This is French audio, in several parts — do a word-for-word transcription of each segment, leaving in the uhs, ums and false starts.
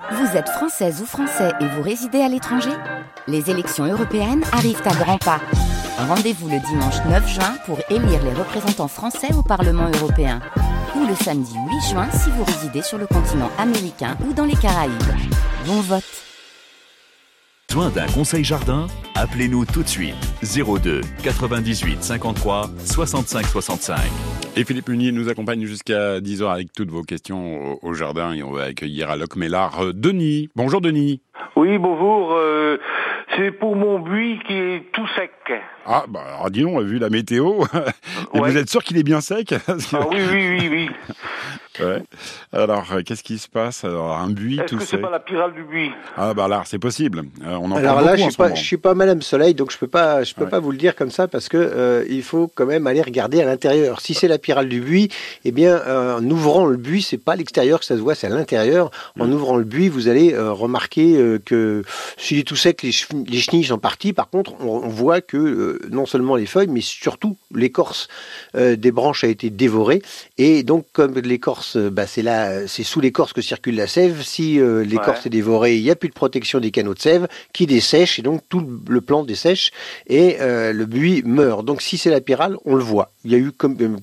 Vous êtes française ou français et vous résidez à l'étranger ? Les élections européennes arrivent à grands pas. Rendez-vous le dimanche neuf juin pour élire les représentants français au Parlement européen. Ou le samedi huit juin si vous résidez sur le continent américain ou dans les Caraïbes. Bon vote. Besoin d'un conseil jardin ? Appelez-nous tout de suite. zéro deux quatre-vingt-dix-huit cinquante-trois soixante-cinq soixante-cinq. Et Philippe Munier nous accompagne jusqu'à dix heures avec toutes vos questions au, au jardin. Et on va accueillir à Locmélard euh, Denis. Bonjour Denis. Oui, bonjour. Euh, c'est pour mon buis qui est tout sec. Ah, bah alors dis donc, vu la météo, et Ouais. vous êtes sûr qu'il est bien sec? Parce que- Ah oui, oui, oui, oui. Ouais. Alors, euh, qu'est-ce qui se passe? Alors, un buis Est-ce tout que c'est sec. pas la pyrale du buis? Ah bah là, c'est possible. Euh, on en Alors parle là, beaucoup je en suis ce pas, moment. je suis pas Madame Soleil, donc je peux pas, je peux Ouais. pas vous le dire comme ça parce que euh, il faut quand même aller regarder à l'intérieur. Si c'est la pyrale du buis, eh bien, euh, en ouvrant le buis, c'est pas à l'extérieur que ça se voit, c'est à l'intérieur. En Mm. ouvrant le buis, vous allez euh, remarquer euh, que s'il est tout sec, les, chev- les chenilles sont parties. Par contre, on, on voit que euh, non seulement les feuilles, mais surtout l'écorce euh, des branches a été dévorée. Et donc, comme l'écorce, euh, bah, c'est là, c'est sous l'écorce que circule la sève. Si euh, l'écorce Ouais. est dévorée, il n'y a plus de protection des canaux de sève qui dessèchent et donc tout le plant dessèche et euh, le buis meurt. Donc si c'est la pyrale, on le voit. Il y a eu comme euh,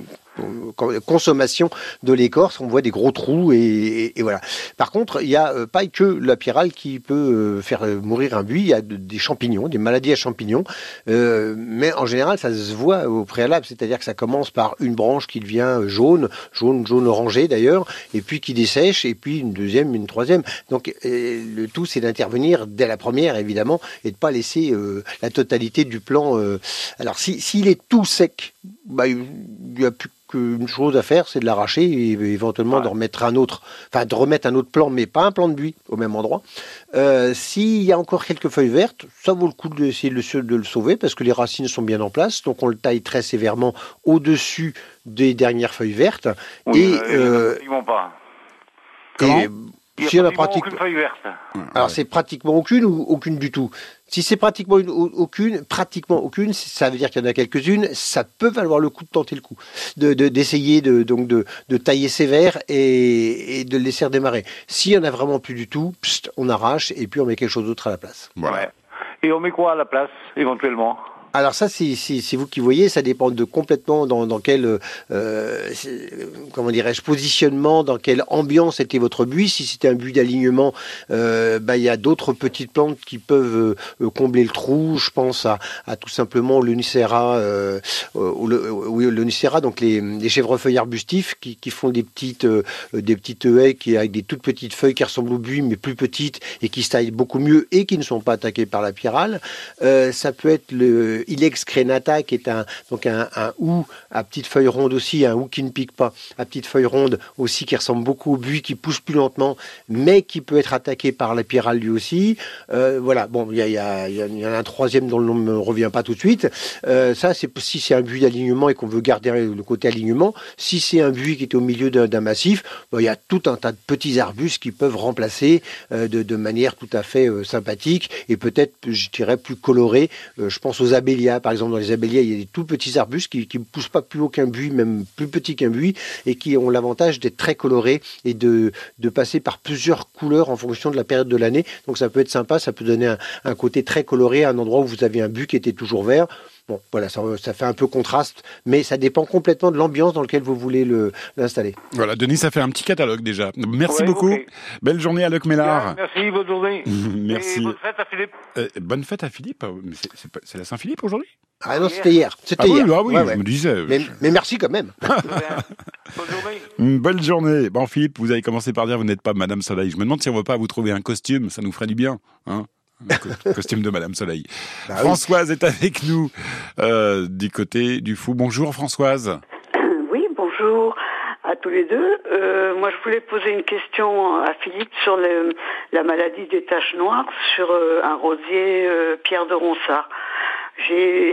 euh, consommation de l'écorce, on voit des gros trous et, et- et voilà. Par contre, il n'y a euh, pas que la pyrale qui peut euh, faire euh, mourir un buis, il y a de- des champignons, des maladies à champignons, euh, mais en général ça se voit au préalable, c'est-à-dire que ça commence par une branche qui devient jaune, jaune, jaune orangé d'ailleurs, et puis qui dessèche, et puis une deuxième, une troisième. Donc euh, le tout c'est d'intervenir dès la première évidemment, et de ne pas laisser euh, la totalité du plan. euh. Alors si, s'il est tout sec, bah, il n'y a plus qu'une chose à faire, c'est de l'arracher et éventuellement Ouais. de remettre un autre, enfin de remettre un autre plan, mais pas un plan de buis au même endroit. Euh, S'il y a encore quelques feuilles vertes, ça vaut le coup d'essayer de le, de le sauver parce que les racines sont bien en place, donc on le taille très sévèrement au-dessus des dernières feuilles vertes. Oui, et euh, il y en a euh, pratiquement pas. Comment et Il y s'il y en a a pratiquement pratique- aucune feuille verte. alors c'est pratiquement aucune ou aucune du tout. Si c'est pratiquement une- au- aucune, pratiquement aucune, ça veut dire qu'il y en a quelques-unes. Ça peut valoir le coup de tenter le coup, de de- d'essayer de, donc de, de tailler sévère et, et de le laisser redémarrer. S'il y en a vraiment plus du tout, pst, on arrache et puis on met quelque chose d'autre à la place. Voilà. Ouais. Et on met quoi à la place, éventuellement? Alors ça, c'est c'est- c'est vous qui voyez, ça dépend de complètement dans, dans quel, euh, c'est- comment dirais-je, positionnement, dans quelle ambiance était votre buis. Si c'était un buis d'alignement, euh, bah, il y a d'autres petites plantes qui peuvent euh, combler le trou. Je pense à, à tout simplement l'unicera, euh, euh, ou le, oui, l'unicera, donc les, les chèvrefeuilles arbustifs qui, qui font des petites, euh, des petites haies qui avec des toutes petites feuilles qui ressemblent au buis mais plus petites et qui se taillent beaucoup mieux et qui ne sont pas attaquées par la pyrale. Euh, ça peut être le Ilex crenata, qui est un, donc un, un hou à petites feuilles rondes aussi, un hou qui ne pique pas, à petites feuilles rondes aussi, qui ressemble beaucoup au buis, qui pousse plus lentement, mais qui peut être attaqué par la pyrale lui aussi. Euh, voilà, bon, il y, a, il y, a, il y en a un troisième dont le nom ne me revient pas tout de suite. Euh, ça, c'est si c'est un buis d'alignement et qu'on veut garder le côté alignement. Si c'est un buis qui est au milieu d'un, d'un massif, bon, il y a tout un tas de petits arbustes qui peuvent remplacer euh, de, de manière tout à fait euh, sympathique et peut-être, je dirais, plus colorée. Euh, je pense aux abélias, par exemple. Dans les abélias, il y a des tout petits arbustes qui ne poussent pas plus haut qu'un buis, même plus petit qu'un buis, et qui ont l'avantage d'être très colorés et de, de passer par plusieurs couleurs en fonction de la période de l'année. Donc ça peut être sympa, ça peut donner un, un côté très coloré à un endroit où vous avez un buis qui était toujours vert. Bon, voilà, ça, ça fait un peu contraste, mais ça dépend complètement de l'ambiance dans laquelle vous voulez le, l'installer. Voilà, Denis, ça fait un petit catalogue déjà. Merci Ouais, beaucoup. ok. Belle journée à Locmélard. Bien, merci, bonne journée. Merci. Et bonne fête à Philippe. Euh, bonne fête à Philippe. Mais C'est, c'est, pas- c'est la Saint-Philippe aujourd'hui? Ah non, c'était hier. C'était Ah oui, hier. ah oui, Ouais, je ouais. me disais. Mais, mais merci quand même. De rien. Bonne journée. Une belle journée. Bon, Philippe, vous avez commencé par dire vous n'êtes pas Madame Soleil. Je me demande si on ne va pas vous trouver un costume, ça nous ferait du bien. Hein, un co- costume de Madame Soleil. Bah oui. Françoise est avec nous euh, du côté du Fou. Bonjour Françoise. Oui, bonjour à tous les deux. Euh, moi, je voulais poser une question à Philippe sur le, la maladie des taches noires sur euh, un rosier euh, Pierre de Ronsard. J'ai,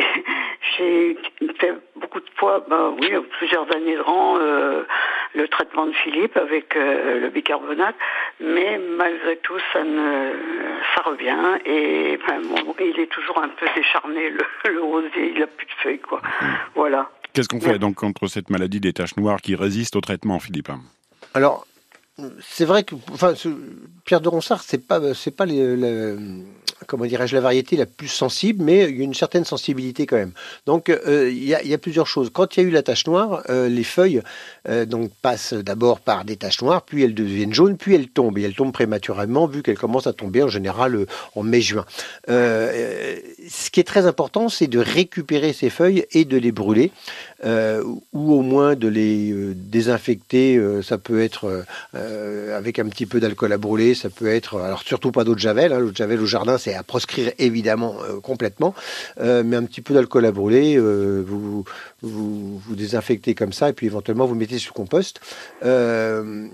j'ai fait beaucoup de fois, ben oui, plusieurs années de rang, euh, le traitement de Philippe avec euh, le bicarbonate, mais malgré tout, ça ne, ça revient et ben, bon, il est toujours un peu décharné, le, le rosier, il a plus de feuilles, quoi. Voilà. Qu'est-ce qu'on fait donc contre cette maladie des taches noires qui résiste au traitement, Philippe? Alors, c'est vrai que, enfin, ce- pierre de Ronsard, c'est pas, c'est pas les, les, comment dirais-je, la variété la plus sensible, mais il y a une certaine sensibilité quand même. Donc, euh, il y a, il y a plusieurs choses. Quand il y a eu la tache noire, euh, les feuilles euh, donc, passent d'abord par des taches noires, puis elles deviennent jaunes, puis elles tombent. Et elles tombent prématurément, vu qu'elles commencent à tomber en général euh, en mai-juin. Euh, ce qui est très important, c'est de récupérer ces feuilles et de les brûler, euh, ou au moins de les euh, désinfecter. Euh, ça peut être euh, avec un petit peu d'alcool à brûler, ça peut être, alors surtout pas d'eau de javel, hein, l'eau de javel au jardin, c'est à proscrire évidemment euh, complètement, euh, mais un petit peu d'alcool à brûler, euh, vous, vous, vous désinfectez comme ça, et puis éventuellement vous mettez sur le compost. Euh,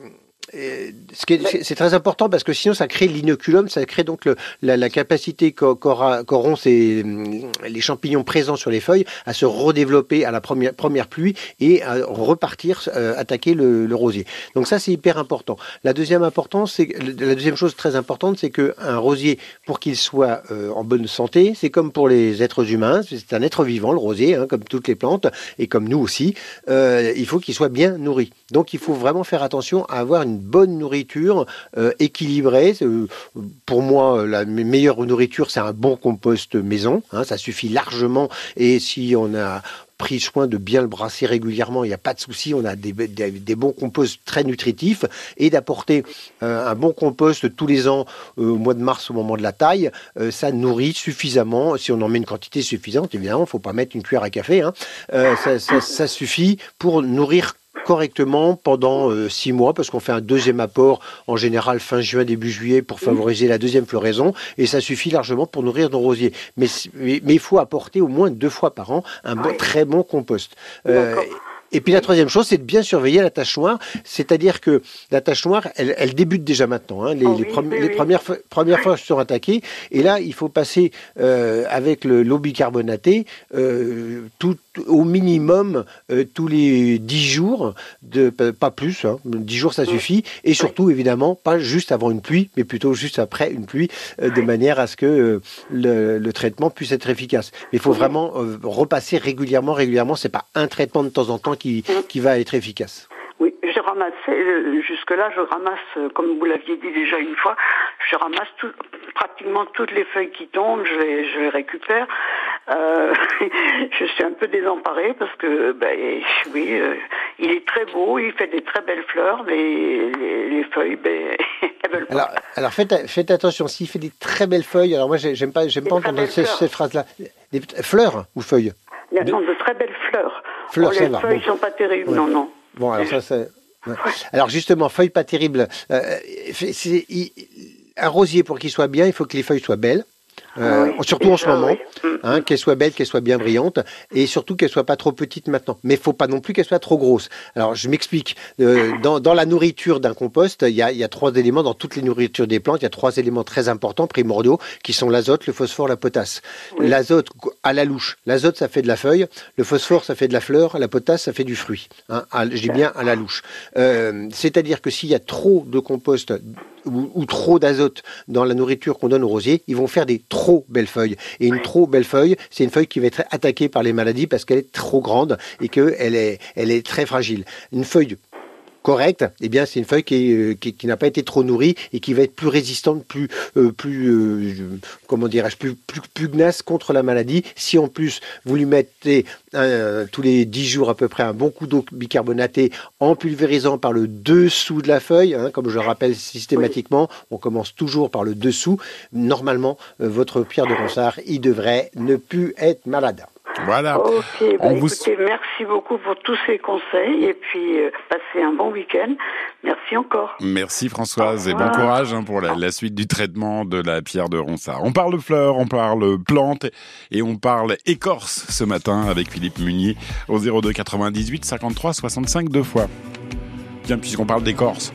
Et ce qui est, c'est très important parce que sinon ça crée l'inoculum, ça crée donc le, la, la capacité qu'aura, qu'auront ces, les champignons présents sur les feuilles à se redévelopper à la première, première pluie et à repartir euh, attaquer le, le rosier. Donc ça c'est hyper important. La deuxième importance, c'est la deuxième chose très importante, c'est qu'un rosier, pour qu'il soit euh, en bonne santé, c'est comme pour les êtres humains, c'est un être vivant le rosier, hein, comme toutes les plantes et comme nous aussi. Euh, il faut qu'il soit bien nourri. Donc il faut vraiment faire attention à avoir une bonne nourriture euh, équilibrée. Euh, pour moi, la meilleure nourriture, c'est un bon compost maison. Hein, ça suffit largement. Et si on a pris soin de bien le brasser régulièrement, il n'y a pas de souci, on a des, des, des bons composts très nutritifs, et d'apporter euh, un bon compost tous les ans euh, au mois de mars au moment de la taille, euh, ça nourrit suffisamment. Si on en met une quantité suffisante, évidemment, il ne faut pas mettre une cuillère à café, hein, euh, ça, ça, ça suffit pour nourrir correctement pendant euh, six mois, parce qu'on fait un deuxième apport en général fin juin, début juillet, pour favoriser la deuxième floraison, et ça suffit largement pour nourrir nos rosiers. Mais, mais, mais il faut apporter au moins deux fois par an un bon, très bon compost. Euh, Et puis la troisième chose, c'est de bien surveiller la tache noire, c'est-à-dire que la tache noire, elle, elle débute déjà maintenant. Hein. Les, oh oui, les, pre- oui, les oui. premières, fe- premières fois sont attaquées, et là, il faut passer euh, avec le, l'eau bicarbonatée euh, tout, au minimum euh, tous les dix jours, de, pas plus, hein, dix jours ça suffit, et surtout évidemment pas juste avant une pluie, mais plutôt juste après une pluie, euh, de manière à ce que euh, le, le traitement puisse être efficace. Mais il faut vraiment euh, repasser régulièrement, régulièrement, c'est pas un traitement de temps en temps qui, qui va être efficace. Oui, je ramassais, jusque-là, je ramasse, comme vous l'aviez dit déjà une fois, je ramasse tout, pratiquement toutes les feuilles qui tombent, je les, je les récupère. Euh, je suis un peu désemparée parce que, ben, oui, euh, il est très beau, il fait des très belles fleurs, mais les, les feuilles, ben, elles veulent pas. Alors, alors faites, faites attention, s'il fait des très belles feuilles, alors moi, j'aime pas, j'aime pas entendre cette, cette phrase-là. Des fleurs ou feuilles? Non, de très belles fleurs. Fleurs, oh, ça les va. feuilles Bon. sont pas terribles, Ouais. non, non. Bon, alors ça, c'est... Ouais. Alors justement, feuilles pas terribles. Euh, c'est, il, un rosier, pour qu'il soit bien, il faut que les feuilles soient belles. Euh, oui, surtout en ce moment, oui. hein, qu'elle soit belle, qu'elle soit bien brillante, et surtout qu'elle soit pas trop petite maintenant. Mais il faut pas non plus qu'elle soit trop grosse. Alors je m'explique. Euh, dans, dans la nourriture d'un compost, il y a, il y a trois éléments dans toutes les nourritures des plantes. Il y a trois éléments très importants, primordiaux, qui sont l'azote, le phosphore, la potasse. Oui. L'azote à la louche. L'azote, ça fait de la feuille. Le phosphore, ça fait de la fleur. La potasse, ça fait du fruit. Hein, à, je dis bien à la louche. Euh, c'est-à-dire que s'il y a trop de compost ou, ou trop d'azote dans la nourriture qu'on donne aux rosiers, ils vont faire des trop belles feuilles. Et une trop belle feuille, c'est une feuille qui va être attaquée par les maladies parce qu'elle est trop grande et qu'elle est, elle est très fragile. Une feuille correcte, eh bien, c'est une feuille qui, est, qui, qui n'a pas été trop nourrie et qui va être plus résistante, plus, euh, plus euh, comment dirais-je, plus, plus pugnace contre la maladie. Si en plus vous lui mettez euh, tous les dix jours à peu près un bon coup d'eau bicarbonatée en pulvérisant par le dessous de la feuille, hein, comme je le rappelle systématiquement, on commence toujours par le dessous. Normalement, euh, votre pierre de Ronsard, il devrait ne plus être malade. Voilà. Ok, bah On écoutez, vous... merci beaucoup pour tous ces conseils et puis euh, passez un bon week-end. Merci encore. Merci Françoise et bon courage hein, pour la, la suite du traitement de la pierre de Ronsard. On parle fleurs, on parle plantes et on parle écorce ce matin avec Philippe Munier au zéro deux quatre-vingt-dix-huit cinquante-trois soixante-cinq deux fois. Tiens, puisqu'on parle d'écorce,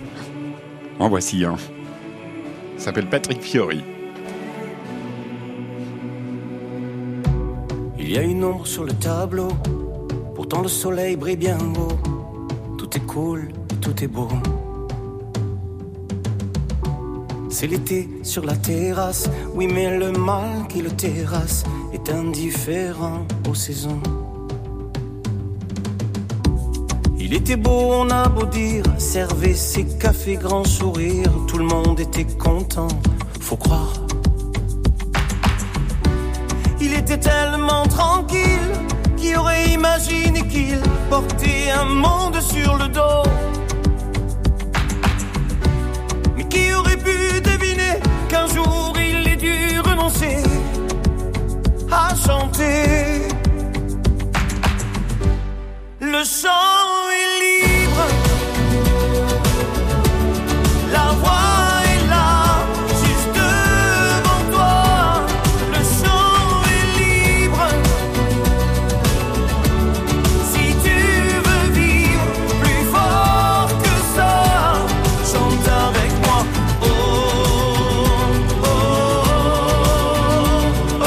en voici un. Il s'appelle Patrick Fiori. Il y a une ombre sur le tableau, pourtant le soleil brille bien haut. Tout est cool, tout est beau. C'est l'été sur la terrasse, oui mais le mal qui le terrasse est indifférent aux saisons. Il Il était beau, on a beau dire, servait ses cafés grand sourire, tout le monde était content, faut croire. Il était tellement tranquille, qui aurait imaginé qu'il portait un monde sur le dos. Mais qui aurait pu deviner qu'un jour il ait dû renoncer à chanter. Le chant est libre, la voix est là, juste devant toi. Le chant est libre, si tu veux vivre plus fort que ça, chante avec moi. Oh, oh, oh, oh,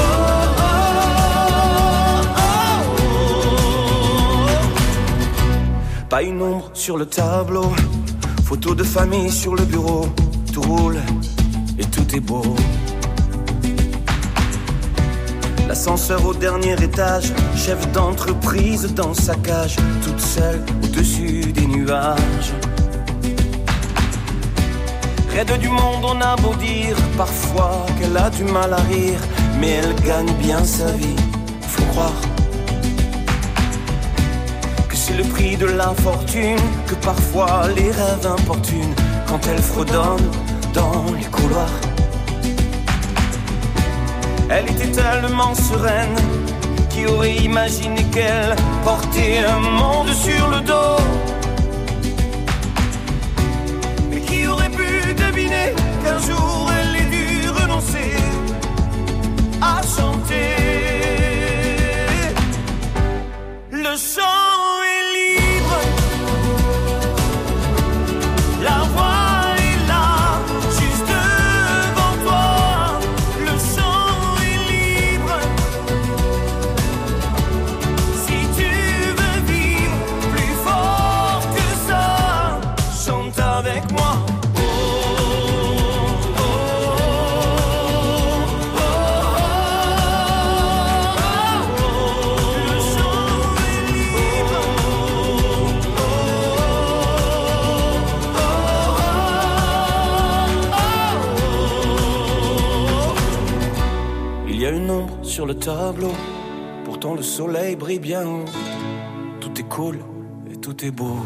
oh, oh, oh. Pas une ombre sur le tableau, photo de famille sur le bureau, tout roule et tout est beau. L'ascenseur au dernier étage, chef d'entreprise dans sa cage, toute seule au-dessus des nuages. Raide du monde, on a beau dire parfois qu'elle a du mal à rire, mais elle gagne bien sa vie, faut croire. C'est le prix de l'infortune, que parfois les rêves importunent quand elle fredonne dans les couloirs. Elle était tellement sereine, qui aurait imaginé qu'elle portait un monde sur le dos. Mais qui aurait pu deviner qu'un jour elle ait dû renoncer à chanter. Le chant sur le tableau, pourtant le soleil brille bien haut. Tout est cool et tout est beau.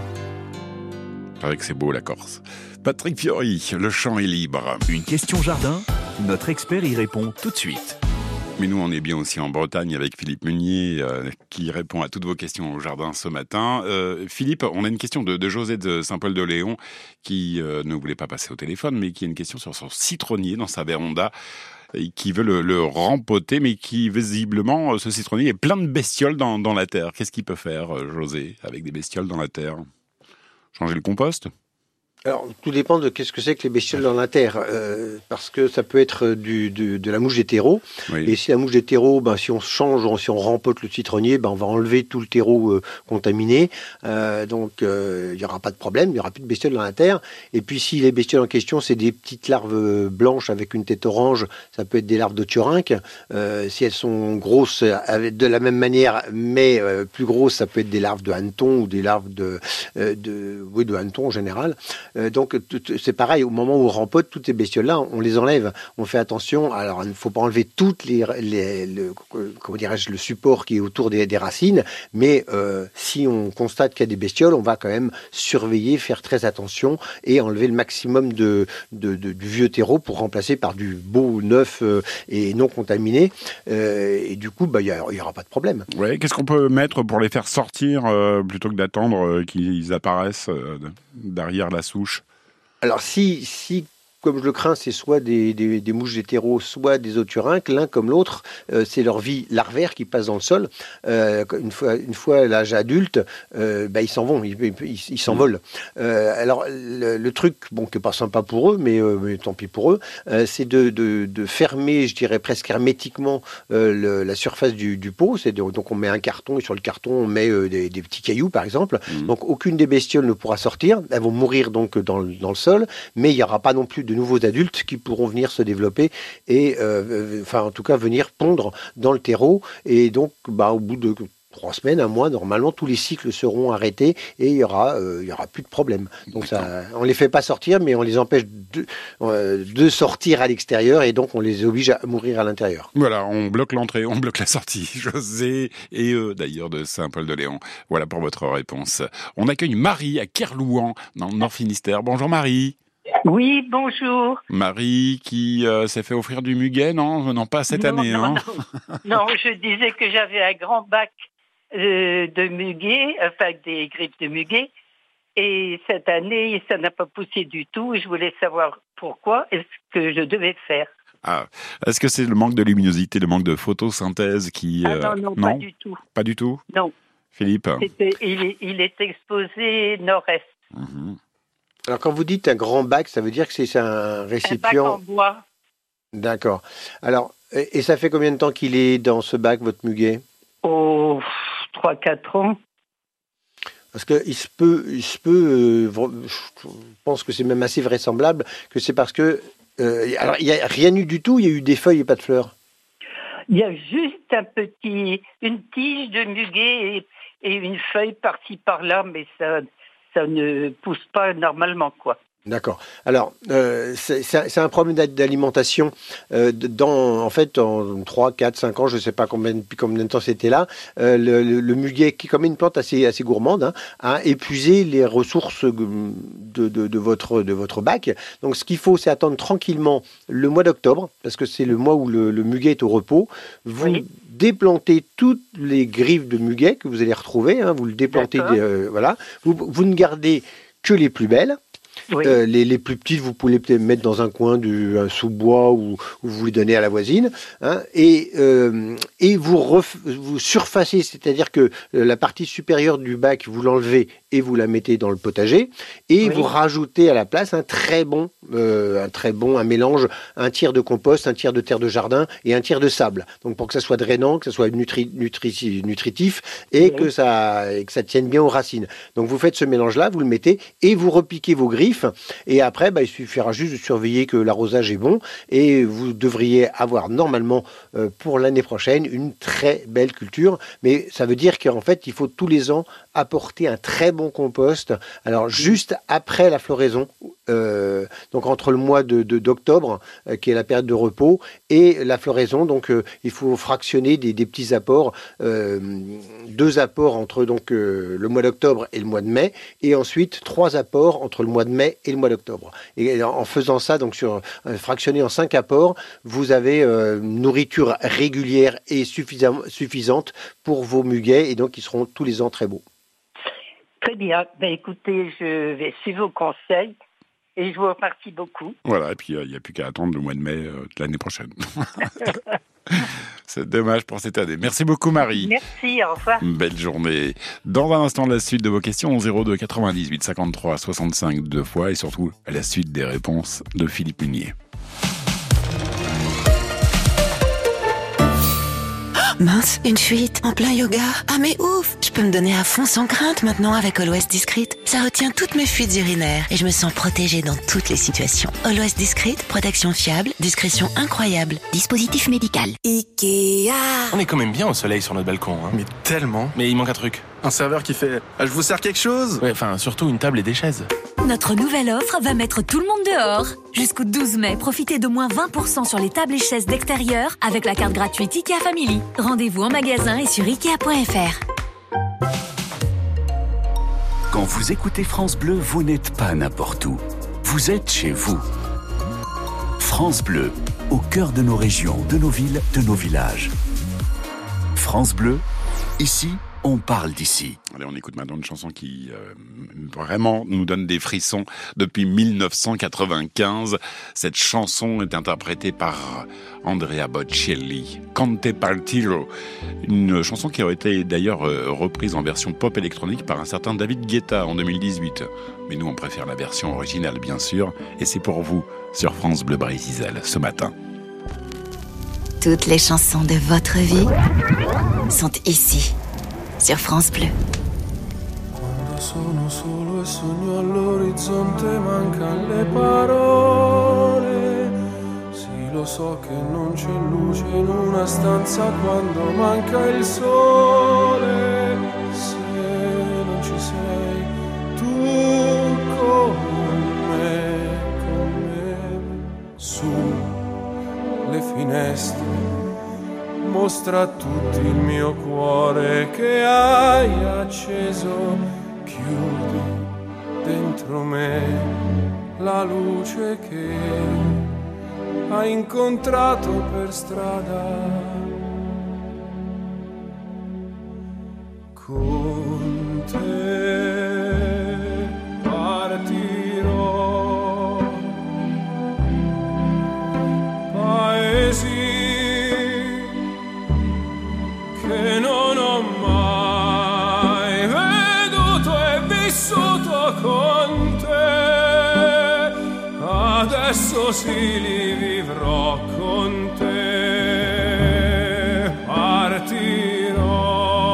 C'est vrai que c'est beau la Corse. Patrick Fiori, le champ est libre. Une question jardin, notre expert y répond tout de suite. Mais nous, on est bien aussi en Bretagne avec Philippe Meunier euh, qui répond à toutes vos questions au jardin ce matin. Euh, Philippe, on a une question de, de José de Saint-Paul-de-Léon qui euh, ne voulait pas passer au téléphone, mais qui a une question sur son citronnier dans sa véranda, et qui veut le, le rempoter, mais qui visiblement, ce citronnier est plein de bestioles dans, dans la terre. Qu'est-ce qu'il peut faire, José, avec des bestioles dans la terre? Changer le compost? Alors, tout dépend de qu'est-ce que c'est que les bestioles dans la terre, euh, parce que ça peut être du, du, de la mouche des terreaux, oui. Et si la mouche des terreaux, ben, si on change, si on rempote le citronnier, ben, on va enlever tout le terreau euh, contaminé, euh, donc il euh, n'y aura pas de problème, il n'y aura plus de bestioles dans la terre. Et puis si les bestioles en question, c'est des petites larves blanches avec une tête orange, ça peut être des larves de thiorinque. Euh, si elles sont grosses avec, de la même manière, mais euh, plus grosses, ça peut être des larves de hanneton ou des larves de, euh, de, oui, de hanneton en général. Euh, donc c'est pareil, au moment où on rempote toutes ces bestioles-là, on les enlève, on fait attention. Alors il ne faut pas enlever toutes les, les le, comment dirais-je, le support qui est autour des, des racines, mais euh, si on constate qu'il y a des bestioles, on va quand même surveiller, faire très attention et enlever le maximum de, de, de du vieux terreau pour remplacer par du beau neuf euh, et non contaminé. Euh, et du coup, bah, il n'y aura pas de problème. Ouais, qu'est-ce qu'on peut mettre pour les faire sortir euh, plutôt que d'attendre euh, qu'ils apparaissent euh, derrière la souche? Alors si, si comme je le crains, c'est soit des, des, des mouches des terreaux, soit des oturinques, l'un comme l'autre, euh, c'est leur vie larvaire qui passe dans le sol. Euh, une fois, une fois à l'âge adulte, euh, bah, ils s'en vont, ils, ils, ils s'envolent. Euh, alors le, le truc, bon, qui n'est pas sympa pour eux, mais, euh, mais tant pis pour eux, euh, c'est de, de, de fermer, je dirais presque hermétiquement, euh, le, la surface du, du pot. C'est de, donc on met un carton et sur le carton on met euh, des, des petits cailloux, par exemple. Mmh. Donc aucune des bestioles ne pourra sortir. Elles vont mourir donc dans le, dans le sol, mais il n'y aura pas non plus de nouveaux adultes qui pourront venir se développer et, euh, enfin, en tout cas, venir pondre dans le terreau. Et donc, bah, au bout de trois semaines, un mois, normalement, tous les cycles seront arrêtés et il y aura, euh, il y aura plus de problème. Donc ça, on les fait pas sortir, mais on les empêche de, euh, de sortir à l'extérieur et donc on les oblige à mourir à l'intérieur. Voilà, on bloque l'entrée, on bloque la sortie. José et eux, d'ailleurs, de Saint-Paul-de-Léon. Voilà pour votre réponse. On accueille Marie à Kerlouan, dans le Nord-Finistère. Bonjour Marie. Oui, bonjour. Marie qui euh, s'est fait offrir du muguet, non Non, pas cette non, année. Non, hein. non. non, je disais que j'avais un grand bac euh, de muguet, enfin des griffes de muguet, et cette année, ça n'a pas poussé du tout, et je voulais savoir pourquoi, est-ce que je devais faire. Ah, est-ce que c'est le manque de luminosité, le manque de photosynthèse qui... Ah euh, non, non, non, pas du tout. Pas du tout Non. Philippe C'était, il, est, il est exposé nord-est. Mmh. Alors quand vous dites un grand bac, ça veut dire que c'est c'est un récipient... Un bac en bois. D'accord. Alors, et, et ça fait combien de temps qu'il est dans ce bac, votre muguet? Oh, trois quatre ans. Parce qu'il se peut, il se peut euh, je pense que c'est même assez vraisemblable que c'est parce que... Euh, alors, il n'y a rien eu du tout, il y a eu des feuilles et pas de fleurs. Il y a juste un petit, une tige de muguet et, et une feuille par-ci par-là, mais ça, ça ne pousse pas normalement, quoi. D'accord. Alors, euh, c'est, c'est un problème d'alimentation. Euh, dans, en fait, en trois, quatre, cinq ans, je ne sais pas combien, depuis combien de temps c'était là, euh, le, le, le muguet, qui est comme une plante assez, assez gourmande, hein, a épuisé les ressources de, de, de, votre, de votre bac. Donc, ce qu'il faut, c'est attendre tranquillement le mois d'octobre, parce que c'est le mois où le, le muguet est au repos. Vous oui. déplantez toutes les griffes de muguet que vous allez retrouver. Hein, vous le déplantez, euh, voilà. Vous, vous ne gardez que les plus belles. Oui. Euh, les, les plus petites, vous pouvez peut-être mettre dans un coin du un sous-bois ou, ou vous les donnez à la voisine. Hein, et, euh, et vous, ref, vous surfacez, c'est-à-dire que la partie supérieure du bac, vous l'enlevez et vous la mettez dans le potager. Et oui. vous rajoutez à la place un très bon, euh, un très bon, un mélange, un tiers de compost, un tiers de terre de jardin et un tiers de sable. Donc pour que ça soit drainant, que ça soit nutri, nutri, nutritif et oui. que, ça, et que ça tienne bien aux racines. Donc vous faites ce mélange-là, vous le mettez et vous repiquez vos griffes. Et après, bah, il suffira juste de surveiller que l'arrosage est bon et vous devriez avoir normalement euh, pour l'année prochaine une très belle culture. Mais ça veut dire qu'en fait, il faut tous les ans apporter un très bon compost. Alors juste après la floraison, euh, donc entre le mois de, de, d'octobre, euh, qui est la période de repos, et la floraison, donc euh, il faut fractionner des, des petits apports, euh, deux apports entre donc euh, le mois d'octobre et le mois de mai, et ensuite trois apports entre le mois de mai et le mois d'octobre. Et en faisant ça, donc sur euh, fractionné en cinq apports, vous avez euh, une nourriture régulière et suffisante pour vos muguets, et donc ils seront tous les ans très beaux. Très bien. Ben, écoutez, je vais suivre vos conseils et je vous remercie beaucoup. Voilà, et puis il euh, n'y a plus qu'à attendre le mois de mai euh, de l'année prochaine. C'est dommage pour cette année. Merci beaucoup, Marie. Merci, au revoir. Belle journée. Dans un instant, la suite de vos questions, zéro deux quatre-vingt-dix-huit cinquante-trois soixante-cinq deux fois, et surtout la suite des réponses de Philippe Munier. Mince, une fuite en plein yoga. Ah mais ouf, je peux me donner à fond sans crainte maintenant avec Always Discreet. Ça retient toutes mes fuites urinaires et je me sens protégée dans toutes les situations. Always Discreet, protection fiable, discrétion incroyable. Dispositif médical. Ikea. On est quand même bien au soleil sur notre balcon. Hein. Mais tellement. Mais il manque un truc. Un serveur qui fait ah, « Je vous sers quelque chose ?» Ouais, enfin, surtout une table et des chaises. Notre nouvelle offre va mettre tout le monde dehors. Jusqu'au douze mai, profitez de moins vingt pour cent sur les tables et chaises d'extérieur avec la carte gratuite Ikea Family. Rendez-vous en magasin et sur ikea point f r. Quand vous écoutez France Bleu, vous n'êtes pas n'importe où. Vous êtes chez vous. France Bleu, au cœur de nos régions, de nos villes, de nos villages. France Bleu, ici, on parle d'ici. Allez, on écoute maintenant une chanson qui euh, vraiment nous donne des frissons depuis mille neuf cent quatre-vingt-quinze. Cette chanson est interprétée par Andrea Bocelli, Cante Partiro, une chanson qui aurait été d'ailleurs euh, reprise en version pop électronique par un certain David Guetta en deux mille dix-huit. Mais nous, on préfère la version originale, bien sûr, et c'est pour vous sur France Bleu Brésil ce matin. Toutes les chansons de votre vie sont ici. Sur France Bleu. Quando sono solo e sogno all'orizzonte mancano le parole. Sì, lo so che non c'è luce in una stanza quando manca il sole. sulle finestre, mostra a tutti il mio cuore che hai acceso, chiudi dentro me la luce che hai incontrato per strada. Con te partirò, paesi che non ho mai veduto e vissuto con te, adesso sì li vivrò con te, partirò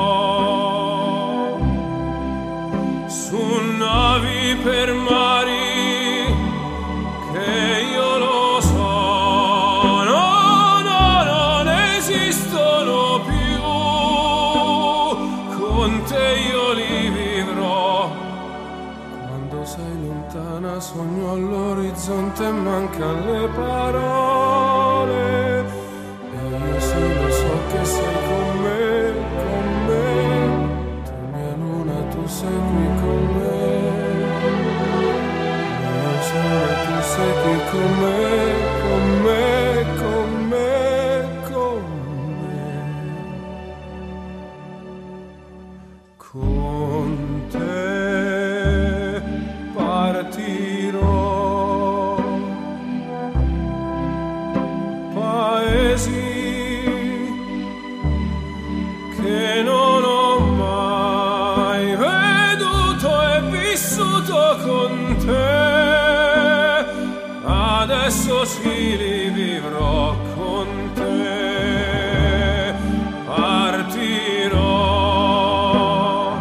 su navi per mari che io lo so, no, no, non esistono più, con te io li vivrò. Quando sei lontana sogno all'orizzonte e mancano le parole, e io sì lo so che sei con me, con me, tu mia luna, tu sei qui con me, mio sole, tu sei qui con me, con me, con me, con me. Con te partirò, paesi che non ho mai veduto e vissuto con te, adesso sì li vivrò con te, partirò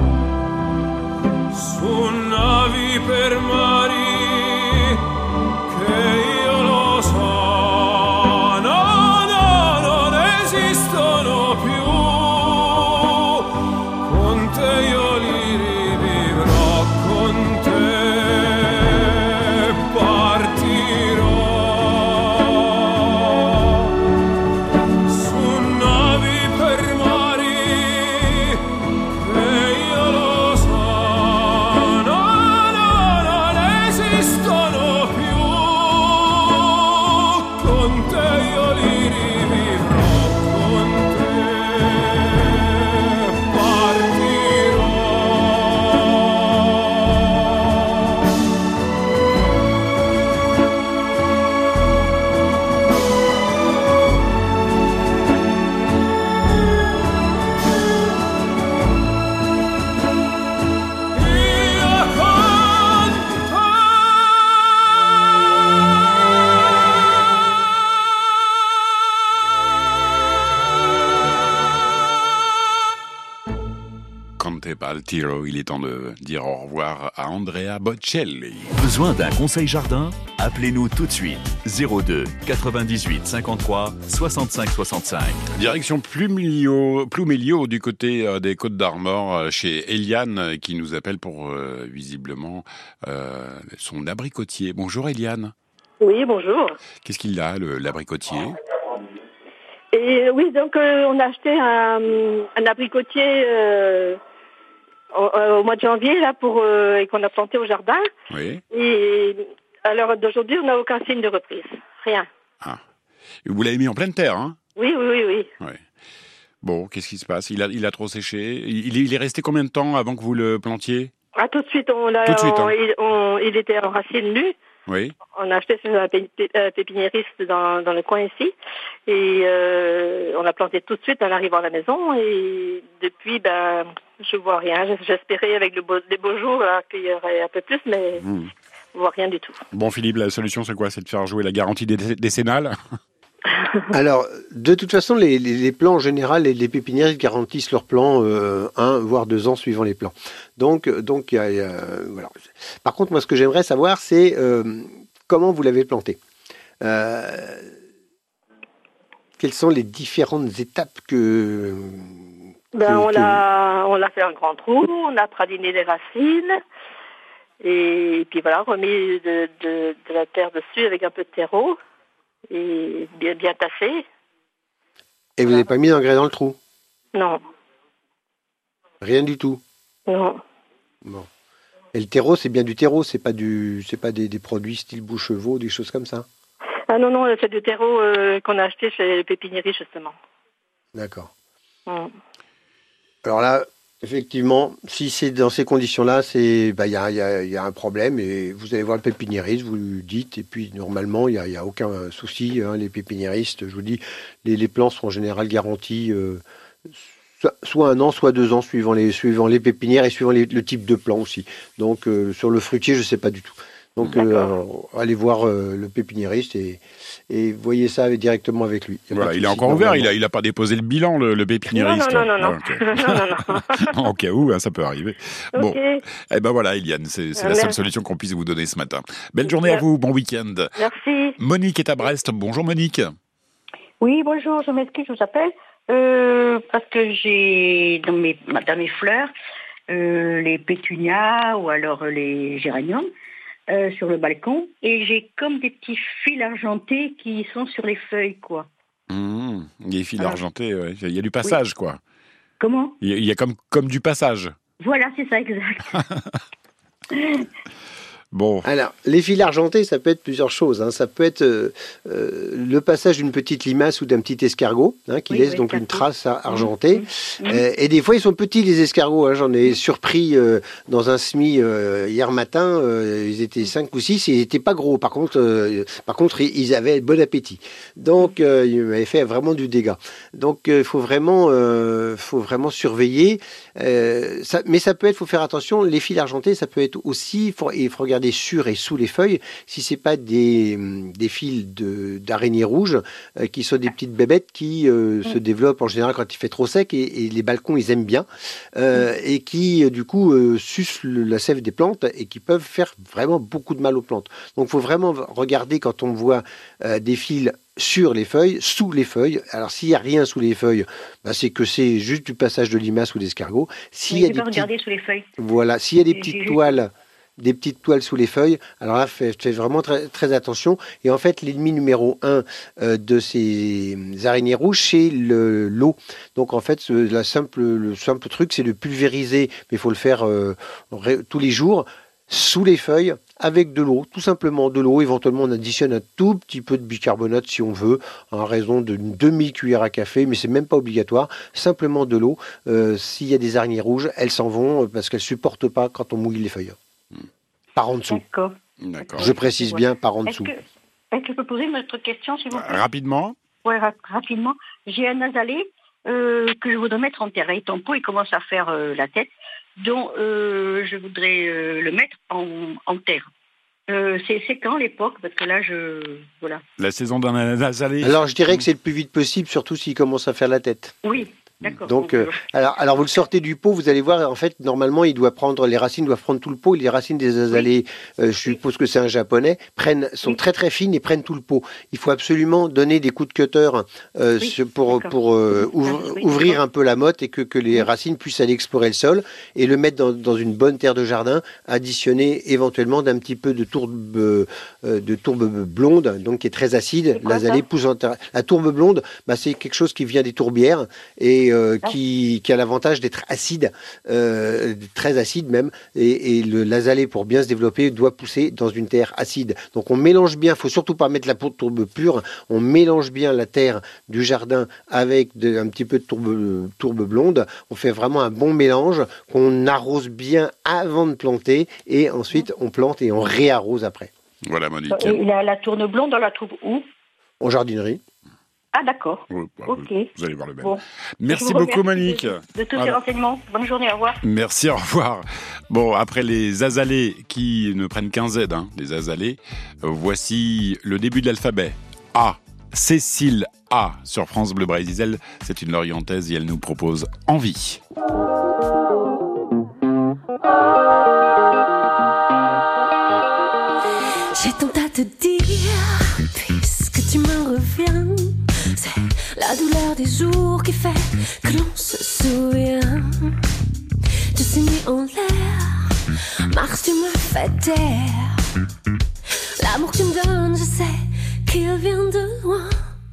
su navi per mari che io lo so, no, no, non esistono più, con te io li rivivrò, con te partirò su navi per mari che io lo so, no, no, non esistono più, con te io li rivivrò, con te partirò. Io con Conte Baltiro, il est temps de dire au revoir à Andrea Bocelli. Besoin d'un conseil jardin? Appelez-nous tout de suite. zéro deux quatre-vingt-dix-huit cinquante-trois soixante-cinq soixante-cinq. Direction Plumelio, Plumelio du côté euh, des Côtes d'Armor, euh, chez Eliane, euh, qui nous appelle pour euh, visiblement euh, son abricotier. Bonjour Eliane. Oui, bonjour. Qu'est-ce qu'il a, le- l'abricotier? Et oui, donc euh, on a acheté un, un abricotier euh, au, au mois de janvier là pour euh, et qu'on a planté au jardin. Oui. Et à l'heure d'aujourd'hui, on n'a aucun signe de reprise, rien. Ah. Vous l'avez mis en pleine terre, hein? Oui, oui, oui, oui. Ouais. Bon, qu'est-ce qui se passe? Il a, il a trop séché. Il, il est resté combien de temps avant que vous le plantiez? Ah, tout de suite, on l'a. Tout de suite, on- hein. il, on- il était en racine nue. Oui. On a acheté chez un pé- pé- euh, pépiniériste dans, dans le coin ici. Et euh, on l'a planté tout de suite en arrivant à la maison. Et depuis, ben, je vois rien. J'espérais avec le beau, les beaux jours là, qu'il y aurait un peu plus, mais Mmh. je vois rien du tout. Bon, Philippe, la solution, c'est quoi? C'est de faire jouer la garantie dé- décennale? Alors, de toute façon, les, les, les plants en général, les, les pépiniéristes garantissent leurs plants euh, un voire deux ans suivant les plants. Donc, donc, il y a, il y a, voilà. Par contre, moi, ce que j'aimerais savoir, c'est euh, comment vous l'avez planté. Euh, quelles sont les différentes étapes que Ben, que- on que- l'a, on l'a fait un grand trou, on a pradiné les racines, Et puis voilà, remis de, de, de la terre dessus avec un peu de terreau et bien, bien tassé. Et vous n'avez pas mis d'engrais dans le trou? Non. Rien du tout? Non. Bon. Et le terreau, c'est bien du terreau, c'est pas du, c'est pas des, des produits style Boucheveau, des choses comme ça? Ah non, non, c'est du terreau euh, qu'on a acheté chez les pépiniéries, justement. D'accord. Mm. Alors là, effectivement, si c'est dans ces conditions-là, c'est, bah, il y a, y a, y a un problème et vous allez voir le pépiniériste, vous lui dites, et puis normalement, il n'y a, y a aucun souci. Hein, les pépiniéristes, je vous dis, les, les plants sont en général garantis euh, soit, soit un an, soit deux ans, suivant les, suivant les pépinières et suivant les, le type de plant aussi. Donc, euh, sur le fruitier, je ne sais pas du tout. Donc, euh, allez voir euh, le pépiniériste et, et voyez ça avec, directement avec lui. Il, voilà, il est encore ouvert, il n'a il a pas déposé le bilan, le, le pépiniériste. Non, non, non, non. Ah, okay. non, non, non. Au cas où, hein, ça peut arriver. Okay. Bon, eh ben voilà, Eliane, c'est, c'est la seule solution qu'on puisse vous donner ce matin. Belle journée à vous, bon week-end. Merci. Monique est à Brest. Bonjour Monique. Oui, bonjour, je m'excuse, je vous appelle euh, parce que j'ai dans mes, dans mes fleurs euh, les pétunias ou alors les géraniums. Euh, sur le balcon, et j'ai comme des petits fils argentés qui sont sur les feuilles, quoi. Mmh, des fils Alors, argentés, ouais. Il y a du passage, oui. quoi. Comment ? Il y a, il y a comme, comme du passage. Voilà, c'est ça, exact. Bon. Alors, les fils argentés, ça peut être plusieurs choses. Hein. Ça peut être euh, euh, le passage d'une petite limace ou d'un petit escargot, hein, qui oui, laisse oui, donc une trace argentée. Mmh. Mmh. Euh, et des fois, ils sont petits, les escargots. Hein. J'en ai surpris euh, dans un semis euh, hier matin. Euh, ils étaient cinq ou six et ils n'étaient pas gros. Par contre, euh, par contre, ils avaient bon appétit. Donc, euh, ils m'avaient fait vraiment du dégât. Donc, il euh, faut vraiment, euh, faut vraiment surveiller. Euh, ça, mais ça peut être, il faut faire attention. Les fils argentés, ça peut être aussi, il faut, il faut regarder sur et sous les feuilles, si c'est pas des, des fils de, d'araignées rouges euh, qui sont des petites bébêtes qui euh, mmh. se développent en général quand il fait trop sec et, et les balcons ils aiment bien euh, mmh. et qui euh, du coup euh, sucent le, la sève des plantes et qui peuvent faire vraiment beaucoup de mal aux plantes. Donc il faut vraiment regarder quand on voit euh, des fils sur les feuilles, sous les feuilles. Alors s'il n'y a rien sous les feuilles, bah, c'est que c'est juste du passage de limaces ou d'escargots. S'il y a des pas regarder sous les feuilles. Voilà, s'il y a des petites toiles des petites toiles sous les feuilles, alors là, faites, faites vraiment très, très attention. Et en fait, l'ennemi numéro un euh, de ces araignées rouges, c'est le, l'eau. Donc en fait, la simple, le simple truc, c'est de pulvériser, mais il faut le faire euh, ré, tous les jours, sous les feuilles, avec de l'eau, tout simplement de l'eau. Éventuellement, on additionne un tout petit peu de bicarbonate si on veut, à raison d'une demi-cuillère à café, mais c'est même pas obligatoire. Simplement de l'eau. Euh, s'il y a des araignées rouges, elles s'en vont parce qu'elles supportent pas quand on mouille les feuilles. Par en dessous. D'accord. D'accord. Je précise bien par en est-ce dessous. Que, est-ce que je peux poser une autre question, s'il vous plaît ? Rapidement. Oui, ra- rapidement. J'ai un azalée euh, que je voudrais mettre en terre. Et ton pot, il commence à faire euh, la tête. Donc, euh, je voudrais euh, le mettre en, en terre. Euh, c'est, c'est quand l'époque ? Parce que là, je... Voilà. La saison d'un azalée. Alors, je dirais que c'est le plus vite possible, surtout s'il commence à faire la tête. Oui. D'accord. Donc, euh, alors, alors vous le sortez du pot, vous allez voir, en fait, normalement, il doit prendre, les racines doivent prendre tout le pot. Les racines des azalées, oui. euh, je suppose que c'est un japonais, prennent, sont oui. très très fines et prennent tout le pot. Il faut absolument donner des coups de cutter euh, oui. pour, pour euh, ouvre, oui, ouvrir un peu la motte et que, que les racines puissent aller explorer le sol et le mettre dans, dans une bonne terre de jardin, additionner éventuellement d'un petit peu de tourbe, euh, de tourbe blonde, donc qui est très acide. L'azalée pousse en terre. La tourbe blonde, bah, c'est quelque chose qui vient des tourbières et Euh, qui, qui a l'avantage d'être acide, euh, très acide même, et, et le l'azalée, pour bien se développer, doit pousser dans une terre acide. Donc on mélange bien, il faut surtout pas mettre la peau de tourbe pure, on mélange bien la terre du jardin avec de, un petit peu de tourbe, tourbe blonde, on fait vraiment un bon mélange qu'on arrose bien avant de planter, et ensuite on plante et on réarrose après. Voilà Monique. Et la, la tourne blonde, on la trouve où ? En jardinerie. Ah d'accord. Oui, bah, ok. Vous allez voir le même. Bon. Merci beaucoup Monique. De, de tous voilà. ces renseignements. Bonne journée, au revoir. Merci, au revoir. Bon, après les azalées qui ne prennent qu'un Z, hein, les azalées, euh, voici le début de l'alphabet. A. Cécile A. Sur France Bleu Brésil. C'est une Lorientaise et elle nous propose Envie. J'ai tant à te dire, puisque tu me reviens. C'est la douleur des jours qui fait que l'on se souvient. Tout s'est mis en l'air, Mars, tu me fais taire. L'amour que tu me donnes, je sais qu'il vient de loin.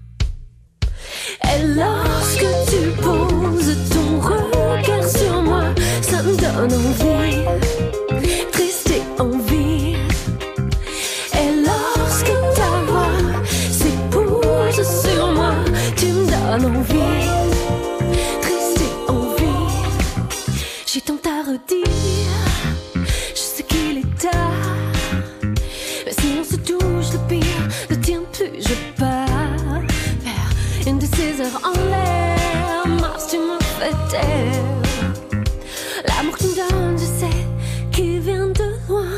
Et lorsque tu poses ton regard sur moi, ça me donne envie, triste et envie. Et lorsque ta voix s'épose sur moi, tu me donnes envie, triste et envie. J'ai tant à redire, je sais qu'il est tard, mais si on se touche, le pire ne tient plus, je pars vers une de ces heures en l'air. Mars, tu me fais taire. L'amour que tu me donnes, je sais qu'il vient de loin.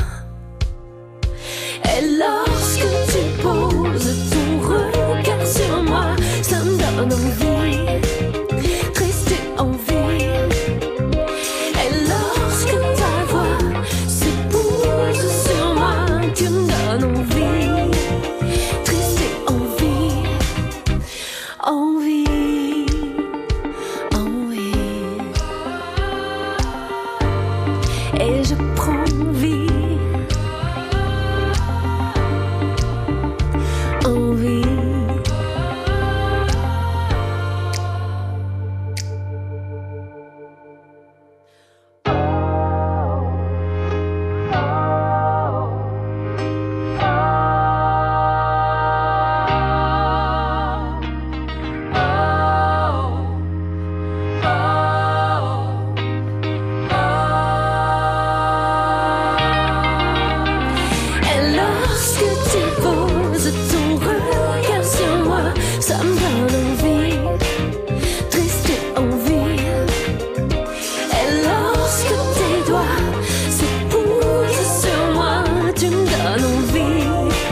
Et lorsque tu poses ton regard sur moi, ça me donne envie, triste et envie. Et lorsque ta voix s'épose sur moi, tu me donnes envie, triste et envie, envie, envie. Et je prends vie, envie. Et lorsque tu poses ton regard sur moi, ça me donne envie, triste et envie. Et lorsque tes doigts s'épousent sur moi, tu me donnes envie.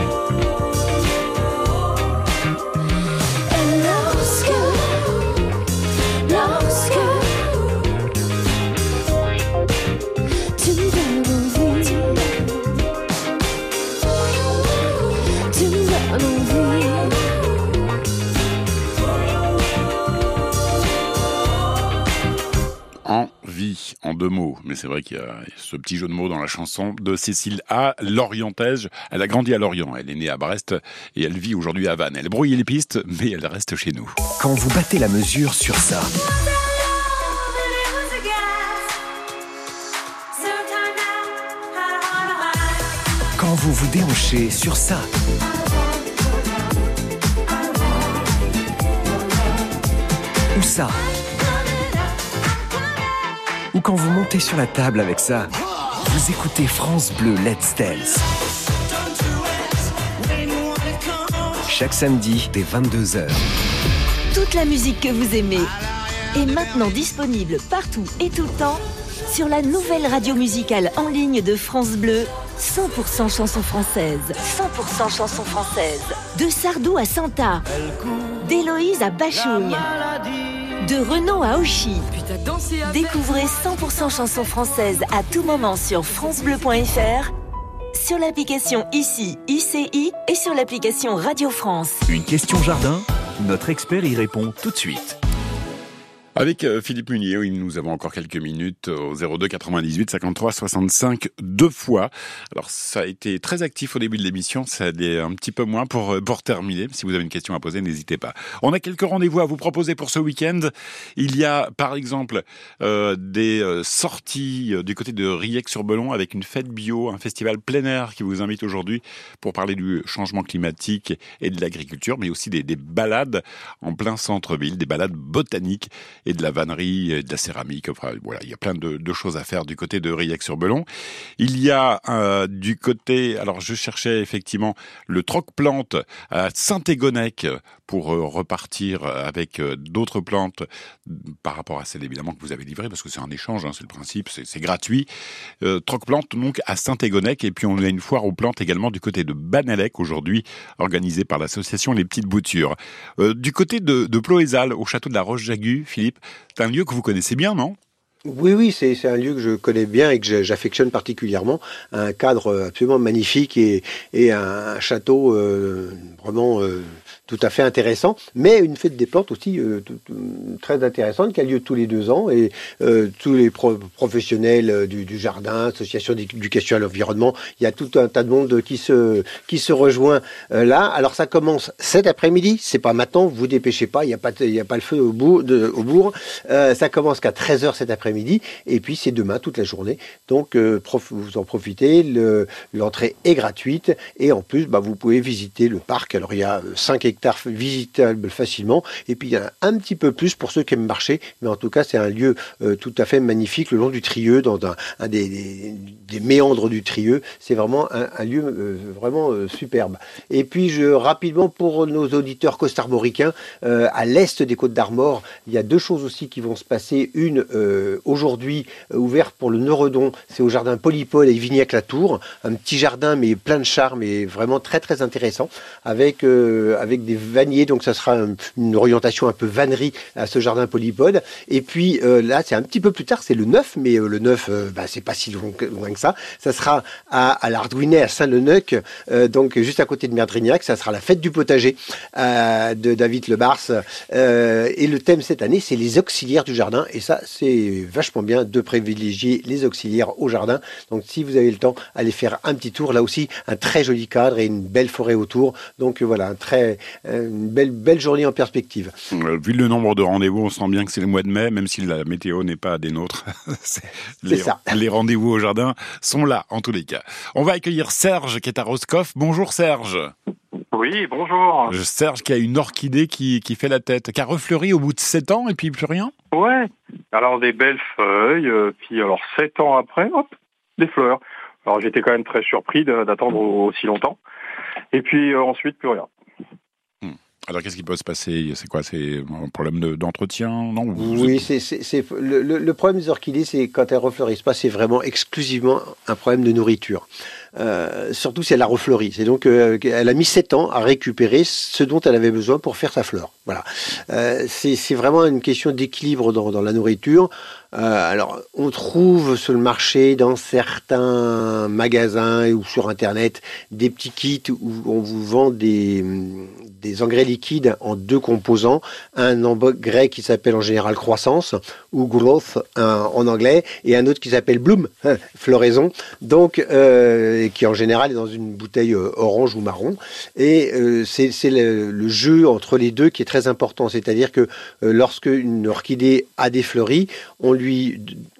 Et lorsque, lorsque tu me donnes envie, tu me donnes envie. Envie, en deux mots. Mais c'est vrai qu'il y a ce petit jeu de mots dans la chanson de Cécile A, lorientaise. Elle a grandi à Lorient, elle est née à Brest et elle vit aujourd'hui à Vannes. Elle brouille les pistes, mais elle reste chez nous. Quand vous battez la mesure sur ça, quand vous vous déhanchez sur ça, ou ça, ou quand vous montez sur la table avec ça, vous écoutez France Bleu Let's Dance. Chaque samedi dès vingt-deux heures. Toute la musique que vous aimez est maintenant disponible partout et tout le temps sur la nouvelle radio musicale en ligne de France Bleu, cent pour cent chansons françaises. cent pour cent chansons françaises. De Sardou à Santa, d'Héloïse à Bachougne, de Renaud à Auchy. Découvrez cent pour cent chansons françaises à tout moment sur francebleu point f r, sur l'application Ici, I C I et sur l'application Radio France. Une question jardin, notre expert y répond tout de suite. Avec euh, Philippe Munier, oui, nous avons encore quelques minutes au zéro deux quatre-vingt-dix-huit cinquante-trois soixante-cinq deux fois. Alors ça a été très actif au début de l'émission, ça allait un petit peu moins pour pour terminer. Si vous avez une question à poser, n'hésitez pas. On a quelques rendez-vous à vous proposer pour ce week-end. Il y a par exemple euh, des euh, sorties euh, du côté de Riec-sur-Belon avec une fête bio, un festival plein air qui vous invite aujourd'hui pour parler du changement climatique et de l'agriculture, mais aussi des, des balades en plein centre-ville, des balades botaniques et de la vannerie, et de la céramique. Enfin, voilà, il y a plein de, de choses à faire du côté de Riec-sur-Belon. Il y a euh, du côté, alors je cherchais effectivement le troc-plante à Saint-Égonnec pour euh, repartir avec euh, d'autres plantes par rapport à celles évidemment que vous avez livrées, parce que c'est un échange, hein, c'est le principe, c'est, c'est gratuit. Euh, troc-plante donc à Saint-Égonnec, et puis on a une foire aux plantes également du côté de Banalec aujourd'hui, organisée par l'association Les Petites Boutures. Euh, du côté de, de Ploézal, au château de la Roche-Jagu, Philippe, c'est un lieu que vous connaissez bien, non ? Oui, oui, c'est c'est un lieu que je connais bien et que je- j'affectionne particulièrement. Un cadre absolument magnifique et, et un château euh, vraiment euh, tout à fait intéressant. Mais une fête des plantes aussi euh, tout- tout- très intéressante qui a lieu tous les deux ans. Et euh, tous les pro- professionnels euh, du, du jardin, association d'éducation à l'environnement, il y a tout un tas de monde qui se, qui se rejoint euh, là. Alors ça commence cet après-midi, c'est pas maintenant, vous vous dépêchez pas, il n'y a, pas de- il y a pas le feu au, bout de, au bourg. Euh, ça commence qu'à treize heures cet après-midi. Et puis c'est demain toute la journée. Donc euh, prof, vous en profitez. Le- L'entrée est gratuite. Et en plus, bah, vous pouvez visiter le parc. Alors il y a euh, cinq hectares visitables facilement. Et puis il y en a un petit peu plus pour ceux qui aiment marcher. Mais en tout cas, c'est un lieu euh, tout à fait magnifique le long du Trieux, dans un, un des, des- des méandres du Trieux. C'est vraiment un, un lieu euh, vraiment euh, superbe. Et puis je, rapidement pour nos auditeurs costarmoricains, euh, à l'est des Côtes d'Armor, il y a deux choses aussi qui vont se passer. Une euh, aujourd'hui euh, ouverte pour le Neuredon, c'est au jardin Polypole à Ivignac-la-Tour, un petit jardin mais plein de charme et vraiment très très intéressant avec euh, avec des vaniers, donc ça sera un- une orientation un peu vannerie à ce jardin Polypole. Et puis euh, là c'est un petit peu plus tard, c'est le neuf, mais euh, le neuf euh, bah, c'est pas si loin que, loin que ça. Ça sera à, à l'Ardouinet à Saint-Leneuc, euh, donc juste à côté de Merdrignac. Ça sera la fête du potager euh, de David Lebars. Euh, et le thème cette année c'est les auxiliaires du jardin, et ça c'est vachement bien de privilégier les auxiliaires au jardin. Donc si vous avez le temps, allez faire un petit tour. Là aussi, un très joli cadre et une belle forêt autour. Donc euh, voilà, un très, euh, une belle, belle journée en perspective. Euh, Vu le nombre de rendez-vous, on sent bien que c'est le mois de mai, même si la météo n'est pas des nôtres. C'est- les, ça. les rendez-vous au jardin sont là, en tous les cas. On va accueillir Serge, qui est à Roscoff. Bonjour Serge. Oui, bonjour. Euh, Serge qui a une orchidée qui, qui fait la tête, qui a refleuri au bout de sept ans et puis plus rien. Ouais. Alors des belles feuilles, euh, puis alors sept ans après, hop, des fleurs. Alors j'étais quand même très surpris de- d'attendre aussi longtemps. Et puis euh, ensuite plus rien. Alors qu'est-ce qui peut se passer? C'est quoi? C'est un problème de- d'entretien? Non vous- Oui, c'est, c'est, c'est le, le- le problème des orchidées, c'est quand elles refleurissent pas, c'est vraiment exclusivement un problème de nourriture. Euh, surtout si elle a refleuri. C'est donc euh, elle a mis sept ans à récupérer ce dont elle avait besoin pour faire sa fleur. Voilà. Euh, c'est, c'est vraiment une question d'équilibre dans, dans la nourriture. Euh, alors, on trouve sur le marché, dans certains magasins ou sur Internet, des petits kits où on vous vend des, des engrais liquides en deux composants. Un engrais qui s'appelle en général croissance ou growth euh, en anglais, et un autre qui s'appelle bloom, hein, floraison. Donc, euh, et qui en général est dans une bouteille euh, orange ou marron. Et euh, c'est, c'est le, le jeu entre les deux qui est très important. C'est-à-dire que euh, lorsque une orchidée a des fleuris, on lui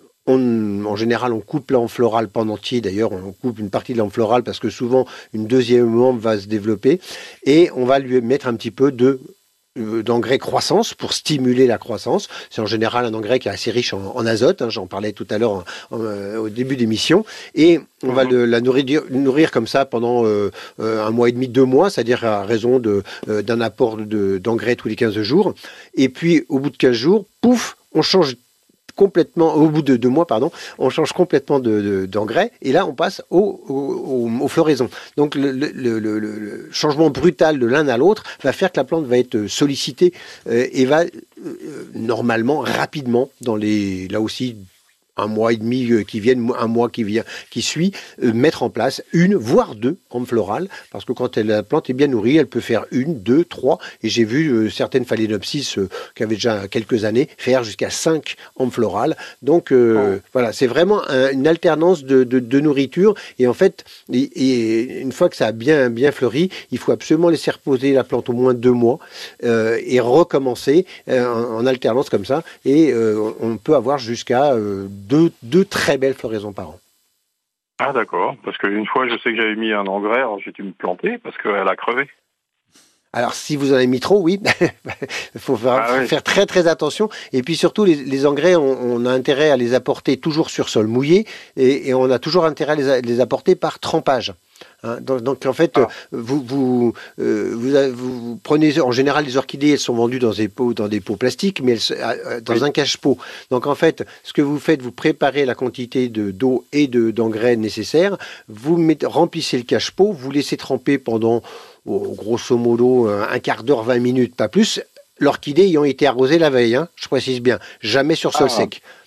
On, en général, on coupe l'âme florale pas en entier. D'ailleurs, on coupe une partie de l'âme florale parce que souvent, une deuxième membre va se développer. Et on va lui mettre un petit peu de euh, d'engrais croissance pour stimuler la croissance. C'est en général un engrais qui est assez riche en, en azote. Hein, j'en parlais tout à l'heure en, en, euh, au début d'émission. Et on va le, la nourrir, nourrir comme ça pendant euh, euh, un mois et demi, deux mois, c'est-à-dire à raison de, euh, d'un apport de, d'engrais tous les quinze jours. Et puis, au bout de quinze jours, pouf, on change complètement, au bout de deux mois, pardon, on change complètement de, de, d'engrais, et là on passe au, au, au, aux floraisons. Donc le, le, le, le, le changement brutal de l'un à l'autre va faire que la plante va être sollicitée euh, et va euh, normalement, rapidement, dans les, là aussi, un mois et demi euh, qui viennent, un mois qui vient, qui suit, euh, mettre en place une, voire deux rampes florales, parce que quand elle, la plante est bien nourrie, elle peut faire une, deux, trois, et j'ai vu euh, certaines phalaenopsis euh, qui avaient déjà quelques années faire jusqu'à cinq rampes florales. Donc euh, oh. voilà, c'est vraiment un, une alternance de, de, de nourriture, et en fait, et, et une fois que ça a bien, bien fleuri, il faut absolument laisser reposer la plante au moins deux mois euh, et recommencer euh, en, en alternance comme ça, et euh, on peut avoir jusqu'à euh, Deux, deux très belles floraisons par an. Ah d'accord, parce qu'une fois je sais que j'avais mis un engrais, alors j'ai dû me planter parce qu'elle a crevé. Alors si vous en avez mis trop, oui, il faut faire, ah, oui. faire très très attention. Et puis surtout, les, les engrais, on, on a intérêt à les apporter toujours sur sol mouillé, et, et on a toujours intérêt à les, les apporter par trempage. Hein, donc, donc en fait, ah. vous, vous, euh, vous, vous prenez en général les orchidées, elles sont vendues dans des pots, dans des pots plastiques, mais elles, dans oui. un cache-pot. Donc en fait, ce que vous faites, vous préparez la quantité de d'eau et de d'engrais nécessaires, vous mettez, remplissez le cache-pot, vous laissez tremper pendant oh, grosso modo un quart d'heure, vingt minutes, pas plus. L'orchidée ayant été arrosée la veille, hein, je précise bien, jamais sur sol ah. sec.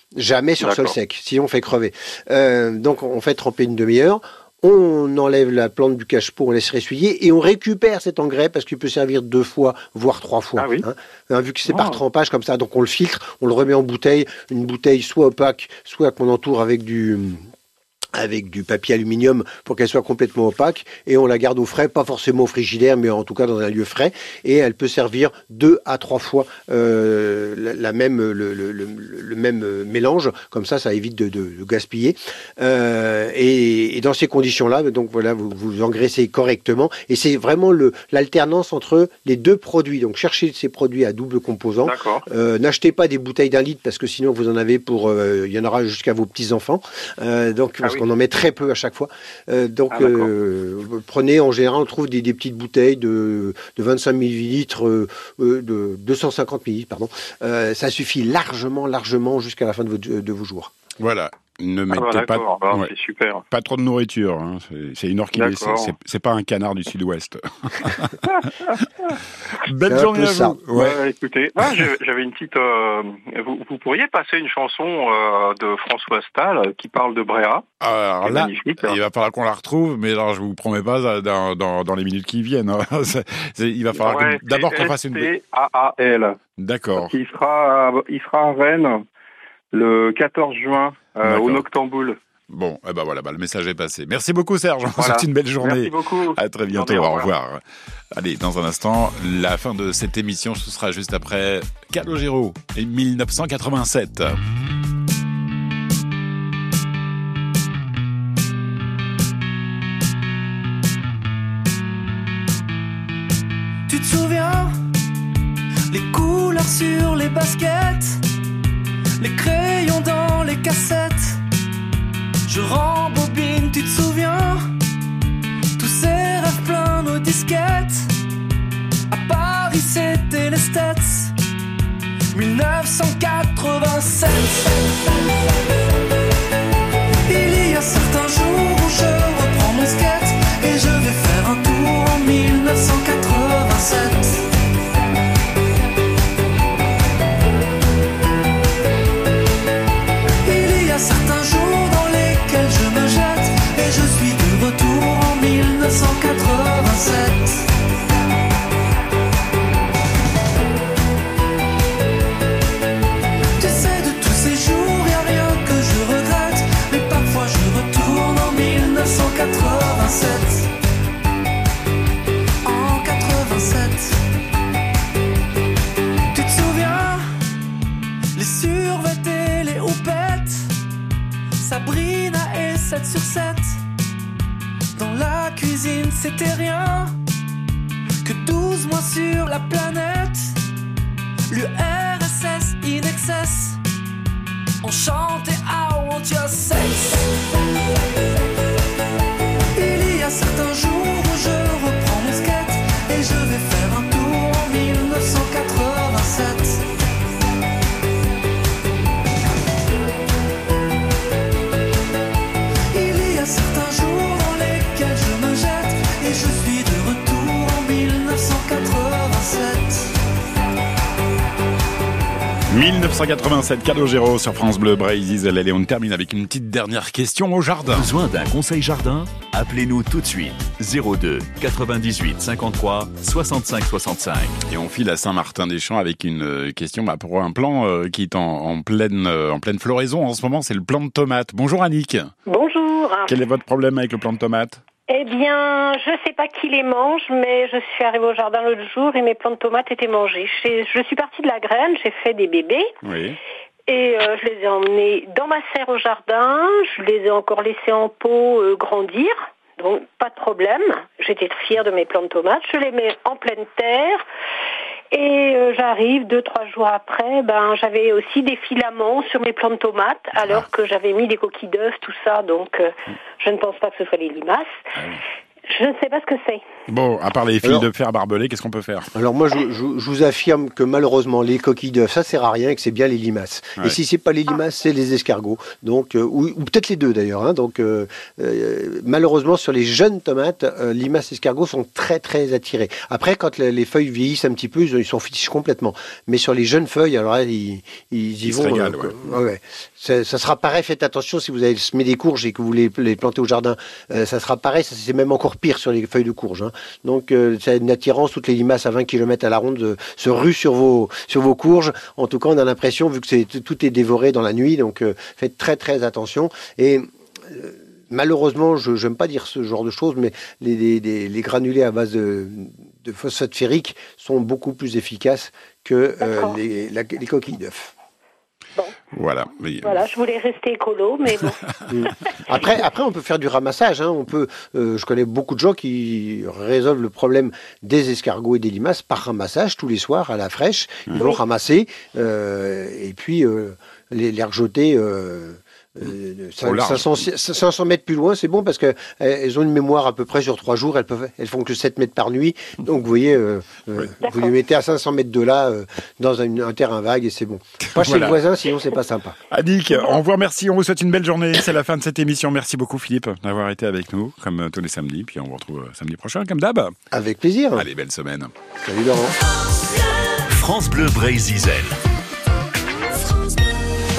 Jamais sur sol D'accord. sec, sinon on fait crever. Euh, donc on fait tremper une demi-heure. On enlève la plante du cache-pot, on laisse ressuyer et on récupère cet engrais parce qu'il peut servir deux fois, voire trois fois. Ah oui. hein. Hein, vu que c'est Oh. par trempage comme ça, donc on le filtre, on le remet en bouteille, une bouteille soit opaque, soit qu'on entoure avec du avec du papier aluminium pour qu'elle soit complètement opaque et on la garde au frais, pas forcément au frigidaire mais en tout cas dans un lieu frais et elle peut servir deux à trois fois euh, la, la même le, le, le, le même mélange, comme ça ça évite de, de, de gaspiller euh, et, et dans ces conditions là donc voilà vous, vous engraissez correctement et c'est vraiment le l'alternance entre les deux produits, donc cherchez ces produits à double composant. Euh, n'achetez pas des bouteilles d'un litre parce que sinon vous en avez pour euh, il y en aura jusqu'à vos petits enfants euh, donc Ah parce oui. qu'on en met très peu à chaque fois. Euh, donc, Ah, d'accord. euh, prenez, en général, on trouve des, des petites bouteilles de, de vingt-cinq millilitres, euh, euh, de deux cent cinquante millilitres, pardon. Euh, ça suffit largement, largement jusqu'à la fin de vos, de vos jours. Voilà. Ne Ah mettez bah, pas, d'accord, bah, ouais, c'est super. pas trop de nourriture. Hein. C'est, c'est une orchidée. C'est, D'accord. c'est, c'est pas un canard du sud-ouest. Belle C'est un journée peu à ça. vous. Ouais. Ouais, écoutez, ah, j'avais j'avais une petite. euh, vous, vous pourriez passer une chanson euh, de François Stahl euh, qui parle de Bréa. Alors C'est là, magnifique, hein. il va falloir qu'on la retrouve, mais alors je vous promets pas euh, dans, dans, dans les minutes qui viennent. hein. C'est- c'est- il va falloir Ouais, que- d'abord c'est qu'on fasse une. S T A A L. D'accord. Il sera, à- il sera à Rennes le quatorze juin euh, D'accord. au Noctambule. Bon, eh ben voilà, bah, le message est passé. Merci beaucoup Serge, on vous Voilà. souhaite une belle journée. Merci beaucoup. À très bientôt, Journée, au au revoir. revoir. Allez, dans un instant, la fin de cette émission, ce sera juste après Calogero et mille neuf cent quatre-vingt-sept. Tu te souviens, les couleurs sur les baskets, les crayons dans les cassettes. Je rembobine, tu te souviens, tous ces rêves pleins nos disquettes. À Paris c'était les States, mille neuf cent quatre-vingt-sept. Il y a certains jours où je reprends mon skate et je vais faire un tour en mille neuf cent quatre-vingt-sept. Il y a certains jours dans lesquels je me jette et je suis de retour en mille neuf cent quatre-vingt-sept. Tu sais, de tous ces jours, y a rien que je regrette, mais parfois je retourne en mille neuf cent quatre-vingt-sept. En quatre-vingt-sept. Tu te souviens, les survêtés, les houpettes, Sabrina et sept sur sept. Dans la cuisine, c'était rien que douze mois sur la planète. L'U R S S in excess, on chantait I want your sex. Il y a certains jours où je reprends mon skate et je vais faire un tour en mille neuf cent quatre-vingt-sept. Il y a certains jours dans lesquels je me jette et je suis de retour en mille neuf cent quatre-vingt-sept. mille neuf cent quatre-vingt-sept, Calogero sur France Bleu, Bray-Ziz. Allez, on termine avec une petite dernière question au jardin. Besoin d'un conseil jardin? Appelez-nous tout de suite. zéro deux quatre-vingt-dix-huit cinquante-trois soixante-cinq soixante-cinq. Et on file à Saint-Martin-des-Champs avec une euh, question bah, pour un plant euh, qui est en, en, pleine, euh, en pleine floraison en ce moment, c'est le plant de tomate. Bonjour Annick. Bonjour. Quel est votre problème avec le plant de tomate? Eh bien, je sais pas qui les mange, mais je suis arrivée au jardin l'autre jour et mes plants de tomates étaient mangés. Je, je suis partie de la graine, j'ai fait des bébés Oui. et euh, je les ai emmenés dans ma serre au jardin. Je les ai encore laissés en pot euh, grandir, donc pas de problème. J'étais fière de mes plants de tomates. Je les mets en pleine terre. Et euh, j'arrive deux, trois jours après, ben j'avais aussi des filaments sur mes plants de tomates, alors que j'avais mis des coquilles d'œufs, tout ça, donc euh, je ne pense pas que ce soit les limaces. Je ne sais pas ce que c'est. Bon, à part les fils Alors- de fer barbelés, qu'est-ce qu'on peut faire? Alors moi, je, je- je vous affirme que malheureusement, les coquilles d'œufs, ça sert à rien et que c'est bien les limaces. Ouais. Et si c'est pas les limaces, c'est les escargots. Donc, euh, ou, ou peut-être les deux d'ailleurs. Hein. Donc, euh, euh, malheureusement, sur les jeunes tomates, euh, limaces et escargots sont très très attirés. Après, quand les, les feuilles vieillissent un petit peu, ils, ils s'en fichent complètement. Mais sur les jeunes feuilles, alors là, ils, ils y Ils se vont. régalent, euh, ouais. ouais. Ça, ça sera pareil. Faites attention si vous avez semé des courges et que vous les, les plantez au jardin. Euh, ça sera pareil. Ça, c'est même encore pire sur les feuilles de courge. Hein. Donc, euh, ça a une attirance. Toutes les limaces à vingt kilomètres à la ronde euh, se ruent sur vos, sur vos courges. En tout cas, on a l'impression, vu que c'est, tout est dévoré dans la nuit, donc euh, faites très très attention. Et euh, malheureusement, je n'aime pas dire ce genre de choses, mais les, les, les- les granulés à base de, de phosphate ferrique sont beaucoup plus efficaces que euh, les, la- les coquilles d'œufs. Voilà. Mais- Voilà, je voulais rester écolo, mais bon. Mm. Après, après, on peut faire du ramassage. Hein. On peut, euh, je connais beaucoup de gens qui résolvent le problème des escargots et des limaces par ramassage tous les soirs à la fraîche. Ils vont ramasser euh, et puis euh, les, les rejeter. Euh, euh, Au large. cinq cents, cinq cents mètres plus loin, c'est bon parce que euh, elles ont une mémoire à peu près sur trois jours. Elles peuvent, elles font que sept mètres par nuit. Donc vous voyez, euh, euh, vous les mettez à cinq cents mètres de là euh, dans un, un terrain vague et c'est bon. Pas chez Voilà. le voisin, sinon c'est pas sympa. Annick, on vous remercie, on vous souhaite une belle journée. C'est la fin de cette émission. Merci beaucoup Philippe d'avoir été avec nous, comme euh, tous les samedis. Puis on vous retrouve euh, samedi prochain, comme d'hab. Avec plaisir. Allez, belle semaine. Salut Laurent. France Bleu Brésil.